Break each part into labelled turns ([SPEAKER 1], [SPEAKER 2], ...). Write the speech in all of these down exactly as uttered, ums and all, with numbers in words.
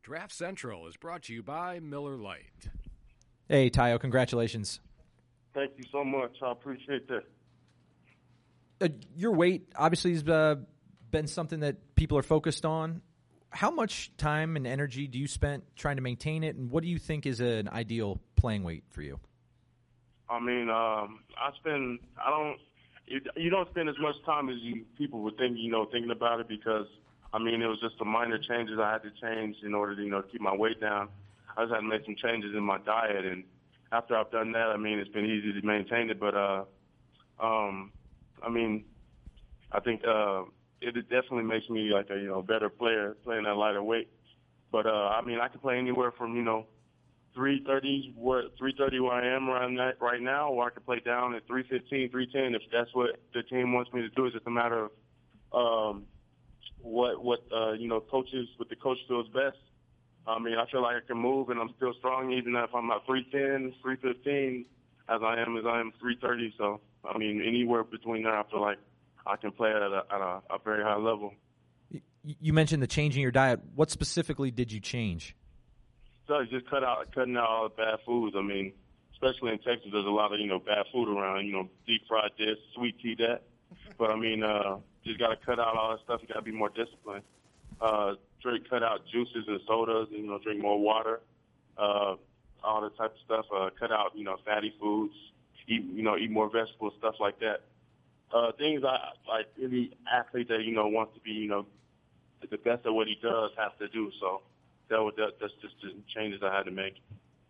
[SPEAKER 1] Draft Central is brought to you by Miller Lite.
[SPEAKER 2] Hey, Tayo, congratulations.
[SPEAKER 3] Thank you so much. I appreciate that.
[SPEAKER 2] Uh, your weight obviously has uh, been something that people are focused on. How much time and energy do you spend trying to maintain it, and what do you think is an ideal playing weight for you?
[SPEAKER 3] I mean, um, I spend, I don't, you, you don't spend as much time as you people would think, you know, thinking about it because, I mean, it was just the minor changes I had to change in order to, you know, keep my weight down. I just had to make some changes in my diet, and after I've done that, I mean, it's been easy to maintain it, but, uh, um, I mean, I think, uh, it definitely makes me like a, you know, better player playing at lighter weight. But, uh, I mean, I can play anywhere from, you know, three thirty, where, three thirty where I am right, right now, or I can play down at three fifteen, three ten if that's what the team wants me to do. It's just a matter of um, what, what uh, you know, coaches, what the coach feels best. I mean, I feel like I can move and I'm still strong even if I'm at three ten, three fifteen as I am as I am three thirty. So, I mean, anywhere between there, I feel like I can play at a, at a, a very high level.
[SPEAKER 2] You mentioned the changing your diet. What specifically did you change?
[SPEAKER 3] So just cut out, cutting out all the bad foods. I mean, especially in Texas, there's a lot of, you know, bad food around, you know, deep fried this, sweet tea that. But, I mean, uh, just got to cut out all that stuff. You got to be more disciplined. Uh, drink, cut out juices and sodas, and, you know, drink more water, uh, all that type of stuff. Uh, cut out, you know, fatty foods, eat, you know, eat more vegetables, stuff like that. Uh, things I, like any athlete that, you know, wants to be, you know, the best at what he does has to do. So that, would, that that's just the changes I had to make.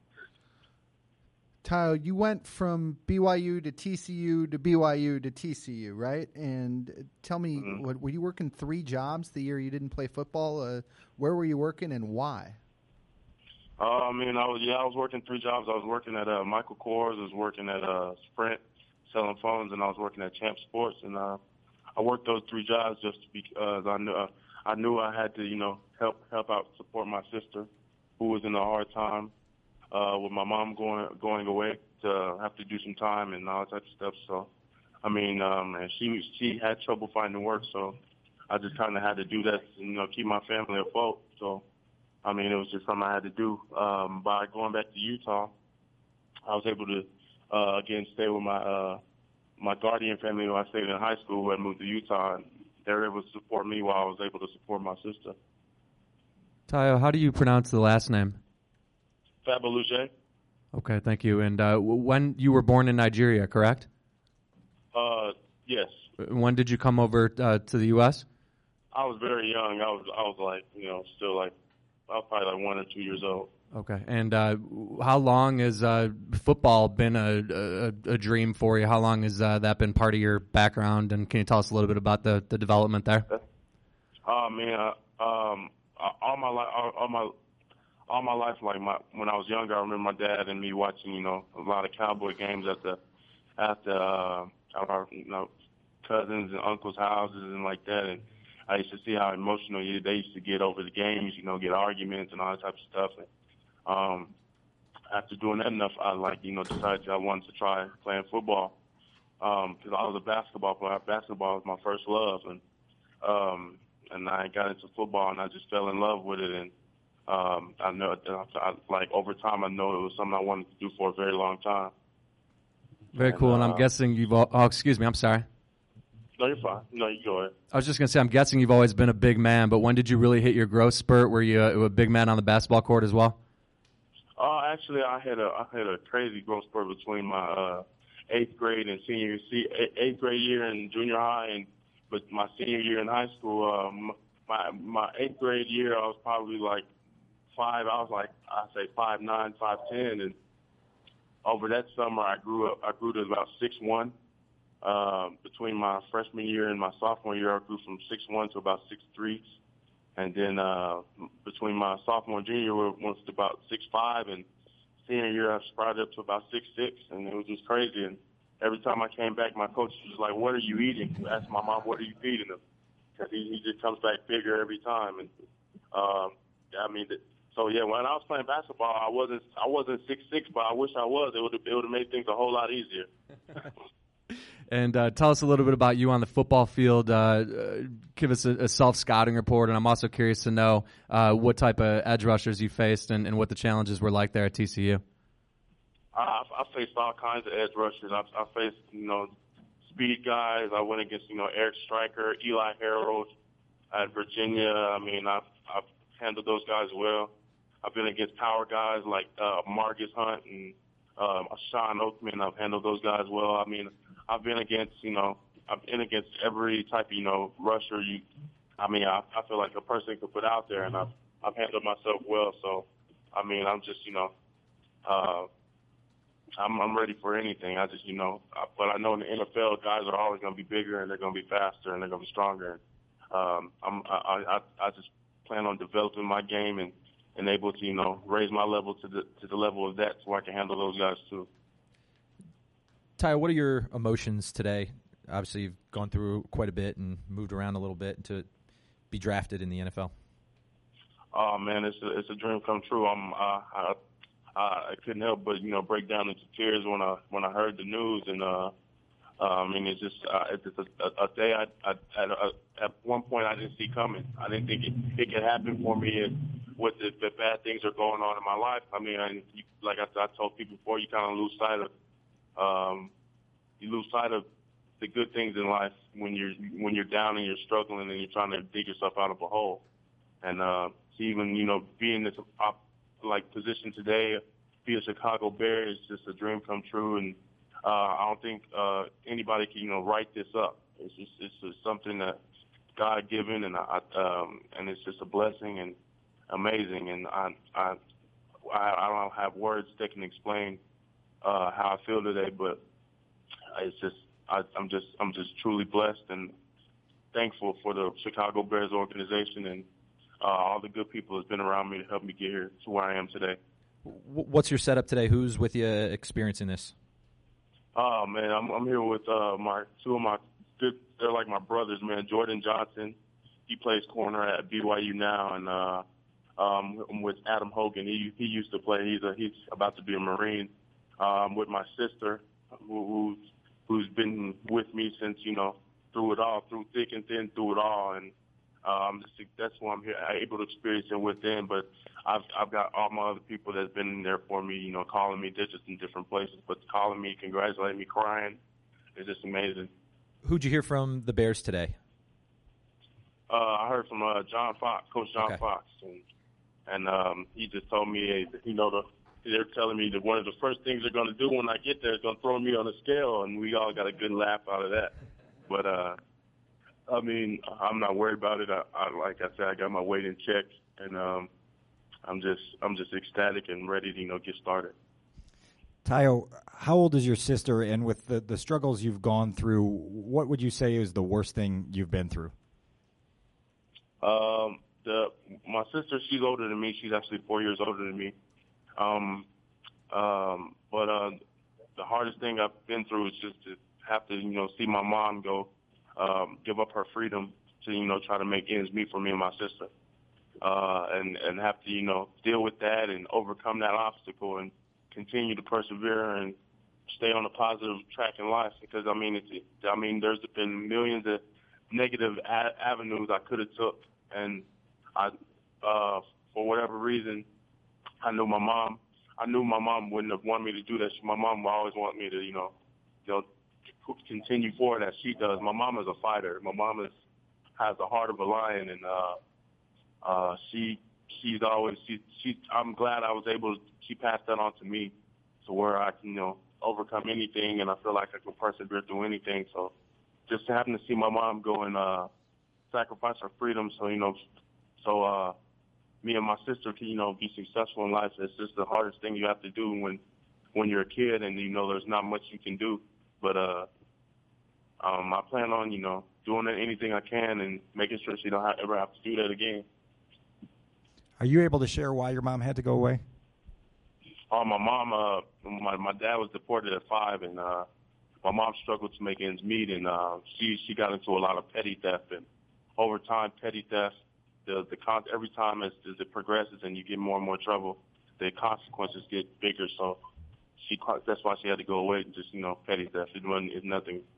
[SPEAKER 4] Tayo, you went from B Y U to T C U to B Y U to T C U, right? And tell me,
[SPEAKER 3] Mm-hmm.
[SPEAKER 4] what, were you working three jobs the year you didn't play football? Uh, where were you working and why?
[SPEAKER 3] Uh, I mean, I was yeah, I was working three jobs. I was working at uh, Michael Kors, I was working at uh, Sprint, selling phones, and I was working at Champ Sports. And uh, I worked those three jobs just because I knew uh, I knew I had to, you know, help help out, support my sister, who was in a hard time uh, with my mom going going away to have to do some time and all that type of stuff. So, I mean, um, and she she had trouble finding work, so I just kind of had to do that, you know, keep my family afloat. So, I mean, it was just something I had to do. Um, by going back to Utah, I was able to uh, again stay with my uh, my guardian family who I stayed in high school, who had moved to Utah, and they were able to support me while I was able to support my sister.
[SPEAKER 5] Tayo, how do you pronounce the last name?
[SPEAKER 3] Fabaluje.
[SPEAKER 5] Okay, thank you. And uh, when you were born in Nigeria, correct?
[SPEAKER 3] Uh, yes.
[SPEAKER 5] When did you come over uh, to the U S?
[SPEAKER 3] I was very young. I was I was like, you know, still like, I was probably like one or two years old.
[SPEAKER 5] Okay. And uh, how long has uh, football been a, a, a dream for you? How long has uh, that been part of your background? And can you tell us a little bit about the, the development there?
[SPEAKER 3] Oh, uh, man, uh, um, all my life, all, all my, all my life, like my when I was younger, I remember my dad and me watching, you know, a lot of Cowboy games at the, at the, uh, our, you know, cousins and uncles' houses and like that, and I used to see how emotional they used to get over the games, you know, get arguments and all that type of stuff. And, um, after doing that enough, I like, you know, decided I wanted to try playing football. Um, cause I was a basketball player. Basketball was my first love. And, um, and I got into football and I just fell in love with it. And, um, I know, I, like over time, I know it was something I wanted to do for a very long time.
[SPEAKER 5] Very
[SPEAKER 3] and,
[SPEAKER 5] cool. And
[SPEAKER 3] uh,
[SPEAKER 5] I'm guessing you've, all, oh, excuse me, I'm sorry.
[SPEAKER 3] No, you're fine. No, you go ahead.
[SPEAKER 5] I was just going to say, I'm guessing you've always been a big man, but when did you really hit your growth spurt? Were you a, a big man on the basketball court as well?
[SPEAKER 3] Uh, actually, I had a I had a crazy growth spurt between my uh, eighth grade and senior see, eighth grade year in junior high, and but my senior year in high school. Um, my my eighth grade year, I was probably like five. I was like I say five nine, five ten, and over that summer, I grew up. I grew to about six one. Uh, between my freshman year and my sophomore year, I grew from six one to about six three. And then uh, between my sophomore and junior year, we went to about six five, and senior year I sprouted up to about six six, and it was just crazy. And every time I came back, my coach was like, "What are you eating?" I asked my mom, "What are you feeding him?" Because he, he just comes back bigger every time. And um, I mean, so yeah, when I was playing basketball, I wasn't I wasn't six six, but I wish I was. It would have it would have made things a whole lot easier.
[SPEAKER 5] and uh, tell us a little bit about you on the football field. Uh, uh, give us a, a self-scouting report, and I'm also curious to know uh, what type of edge rushers you faced and, and what the challenges were like there at T C U.
[SPEAKER 3] I, I faced all kinds of edge rushers. I, I faced, you know, speed guys. I went against, you know, Eric Stryker, Eli Harold at Virginia. I mean, I've, I've handled those guys well. I've been against power guys like uh, Marcus Hunt and uh, Sean Oakman. I've handled those guys well. I mean, I've been against, you know, I've been against every type of, you know, rusher you, I mean, I, I feel like a person could put out there, and I've, I've handled myself well. So, I mean, I'm just, you know, uh, I'm, I'm ready for anything. I just, you know, I, but I know in the N F L, guys are always going to be bigger, and they're going to be faster, and they're going to be stronger. Um, I'm, I, I, I just plan on developing my game and, and able to, you know, raise my level to the to the level of that, so I can handle those guys too.
[SPEAKER 2] Ty, what are your emotions today? Obviously, you've gone through quite a bit and moved around a little bit to be drafted in the N F L.
[SPEAKER 3] Oh man, it's a, it's a dream come true. I'm, uh, I, I couldn't help but, you know, break down into tears when I when I heard the news, and uh, uh, I mean, it's just uh, it's a, a, a day I, I at, a, at one point I didn't see coming. I didn't think it, it could happen for me, and with the, the bad things that are going on in my life. I mean, I, you, like I, I told people before, you kind of lose sight of um, you lose sight of the good things in life when you're when you're down and you're struggling and you're trying to dig yourself out of a hole. And uh, to even, you know, be in this op, like position today, be a Chicago Bear is just a dream come true. And uh, I don't think uh, anybody can, you know, write this up. It's just it's just something that God given, and I um, and it's just a blessing and amazing. And I I I don't have words that can explain uh, how I feel today, but it's just I, I'm just I'm just truly blessed and thankful for the Chicago Bears organization and uh, all the good people that's been around me to help me get here to where I am today.
[SPEAKER 2] What's your setup today? Who's with you experiencing this?
[SPEAKER 3] Oh man, I'm I'm here with uh, my two of my good. They're like my brothers, man. Jordan Johnson, he plays corner at B Y U now, and uh, um, I'm with Adam Hogan. He he used to play. He's a, he's about to be a Marine. Um, with my sister, who, who's who's been with me since, you know, through it all, through thick and thin, through it all, and um, that's why I'm here, able to experience it with them. But I've I've got all my other people that's been there for me, you know, calling me digits in different places, but calling me, congratulating me, crying. It's just amazing.
[SPEAKER 2] Who'd you hear from the Bears today?
[SPEAKER 3] Uh, I heard from uh, John Fox, Coach John
[SPEAKER 2] Okay.
[SPEAKER 3] Fox, and and um, he just told me, hey, you know, the, they're telling me that one of the first things they're going to do when I get there is going to throw me on a scale, and we all got a good laugh out of that. But uh, I mean, I'm not worried about it. I, I like I said, I got my weight in check, and um, I'm just I'm just ecstatic and ready to, you know, get started.
[SPEAKER 6] Tayo, how old is your sister? And with the, the struggles you've gone through, what would you say is the worst thing you've been through?
[SPEAKER 3] Um, the my sister, she's older than me. She's actually four years older than me. Um, um, but uh, the hardest thing I've been through is just to have to, you know, see my mom go, um, give up her freedom to, you know, try to make ends meet for me and my sister, uh, and and have to, you know, deal with that and overcome that obstacle and continue to persevere and stay on a positive track in life. Because I mean, it's, I mean, there's been millions of negative a- avenues I could have took, and I, uh, for whatever reason, I knew my mom. I knew my mom wouldn't have wanted me to do that. My mom would always want me to, you know, you know, continue forward as she does. My mom is a fighter. My mom is has the heart of a lion, and uh, uh, she she's always she she. I'm glad I was able to. She passed that on to me, to where I can, you know, overcome anything, and I feel like I can persevere through anything. So, just having to see my mom go and uh, sacrifice her freedom, so you know, so. Uh, me and my sister can, you know, be successful in life. It's just the hardest thing you have to do when, when you're a kid and, you know, there's not much you can do. But uh, um, I plan on, you know, doing anything I can and making sure she don't have, ever have to do that again.
[SPEAKER 6] Are you able to share why your mom had to go away?
[SPEAKER 3] Oh, my mom, uh, my, my dad was deported at five, and uh, my mom struggled to make ends meet, and uh, she, she got into a lot of petty theft. And over time, petty theft, The, the con- every time as, as it progresses and you get more and more trouble, the consequences get bigger. So she that's why she had to go away and just, you know, petty theft. It wasn't it's nothing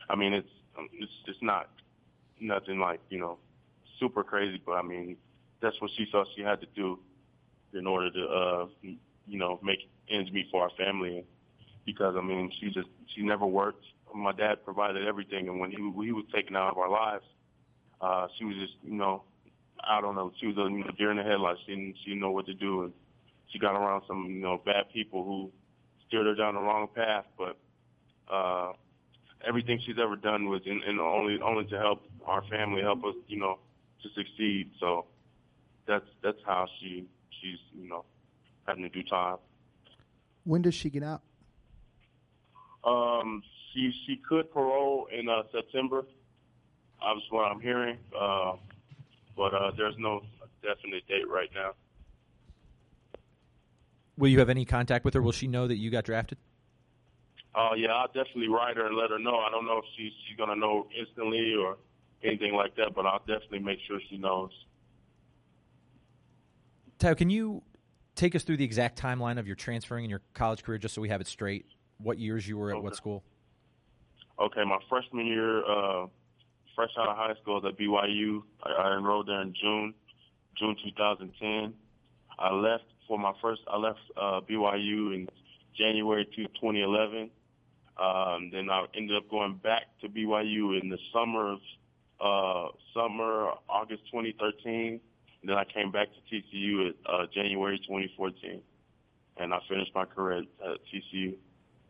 [SPEAKER 3] I mean, it's it's it's not nothing like, you know, super crazy, but I mean, that's what she thought she had to do in order to, uh, you know, make ends meet for our family. Because I mean, she just she never worked. My dad provided everything, and when he when he was taken out of our lives, uh, she was just, you know, I don't know. She was a, you know, deer in the headlights. She didn't she didn't know what to do, and she got around some, you know, bad people who steered her down the wrong path. But uh, everything she's ever done was in, in only only to help our family, help us, you know, to succeed. So that's that's how she she's, you know, having to do time.
[SPEAKER 4] When does she get out?
[SPEAKER 3] Um, she she could parole in uh, September. That's what I'm hearing, uh, but uh, there's no definite date right now.
[SPEAKER 2] Will you have any contact with her? Will she know that you got drafted?
[SPEAKER 3] Oh, uh, yeah, I'll definitely write her and let her know. I don't know if she, she's going to know instantly or anything like that, but I'll definitely make sure she knows.
[SPEAKER 2] Tayo, can you take us through the exact timeline of your transferring in your college career just so we have it straight? What years you were at
[SPEAKER 3] okay.
[SPEAKER 2] what school?
[SPEAKER 3] Okay, my freshman year, uh, fresh out of high school at B Y U. I, I enrolled there in June, June two thousand ten. I left for my first, I left uh, B Y U in January twenty eleven. Um, then I ended up going back to B Y U in the summer of, uh, summer, August twenty thirteen. And then I came back to T C U at uh, January twenty fourteen. And I finished my career at, at T C U.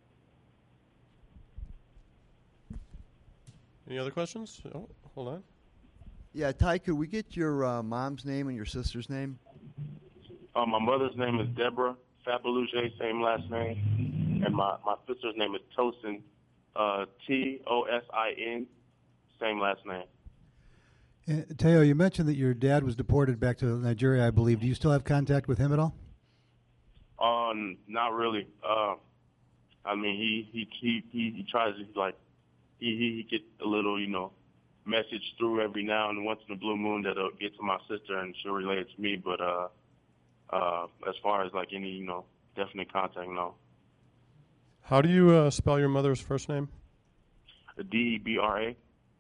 [SPEAKER 7] Any other questions? Oh, hold on.
[SPEAKER 8] Yeah, Ty, could we get your uh, mom's name and your sister's name?
[SPEAKER 3] Uh, my mother's name is Deborah Fabaluge, same last name. And my, my sister's name is Tosin, uh, T O S I N, same last name.
[SPEAKER 9] Uh, Tayo, you mentioned that your dad was deported back to Nigeria, I believe. Do you still have contact with him at all?
[SPEAKER 3] Um, not really. Uh, I mean, he, he, he, he, he tries to, like, He, he he get a little, you know, message through every now and once in a blue moon that'll get to my sister and she'll relay it to me. But uh, uh, as far as like any, you know, definite contact, no.
[SPEAKER 7] How do you uh, spell your mother's first name?
[SPEAKER 3] D E B R A.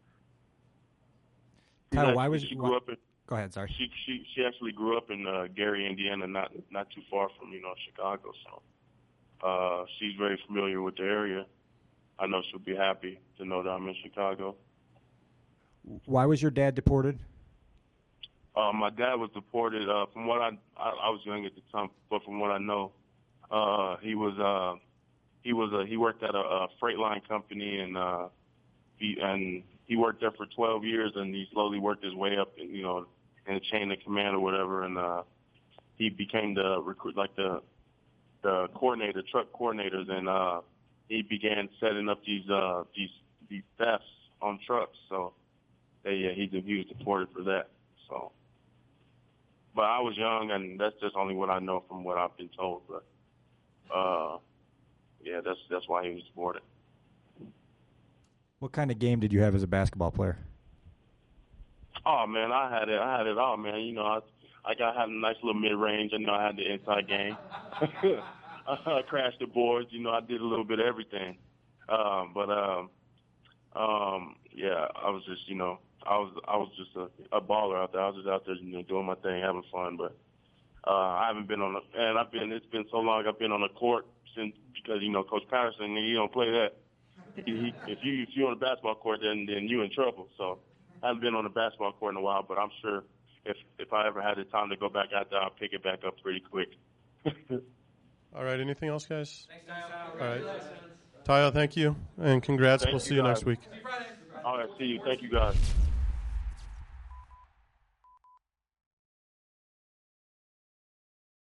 [SPEAKER 6] Tyler, why was
[SPEAKER 3] she
[SPEAKER 6] why,
[SPEAKER 3] grew up in?
[SPEAKER 6] Go ahead, sorry.
[SPEAKER 3] She she she actually grew up in uh, Gary, Indiana, not not too far from, you know, Chicago. So uh, she's very familiar with the area. I know she'll be happy to know that I'm in Chicago.
[SPEAKER 6] Why was your dad deported?
[SPEAKER 3] Uh, my dad was deported. Uh, from what I, I, I was young at the time, but from what I know, uh, he was uh, he was a, he worked at a, a freight line company, and uh, he and he worked there for twelve years, and he slowly worked his way up, you know, in the chain of command or whatever, and uh, he became the recruit, like the the coordinator, truck coordinators, and uh, he began setting up these uh, these these thefts on trucks. So, they, yeah, he he was deported for that. So, but I was young, and that's just only what I know from what I've been told. But, uh, yeah, that's that's why he was deported.
[SPEAKER 6] What kind of game did you have as a basketball player?
[SPEAKER 3] Oh man, I had it. I had it all, man. You know, I I got had a nice little mid range. I know I had the inside game. I crashed the boards. You know, I did a little bit of everything. Um, but um, um, yeah, I was just, you know, I was I was just a, a baller out there. I was just out there, you know, doing my thing, having fun. But uh, I haven't been on a, and I've been. It's been so long. I've been on the court since because you know Coach Patterson. He don't play that. He, he, if you if you're on the basketball court, then then you in trouble. So I haven't been on the basketball court in a while. But I'm sure if if I ever had the time to go back out there, I'll pick it back up pretty quick.
[SPEAKER 7] All right. Anything else, guys?
[SPEAKER 2] Thanks, Tayo.
[SPEAKER 7] All right. Tayo, thank you, and congrats.
[SPEAKER 3] Thank
[SPEAKER 7] we'll
[SPEAKER 3] you
[SPEAKER 7] see you
[SPEAKER 3] guys.
[SPEAKER 7] next week.
[SPEAKER 3] All right, see you. Thank you, guys.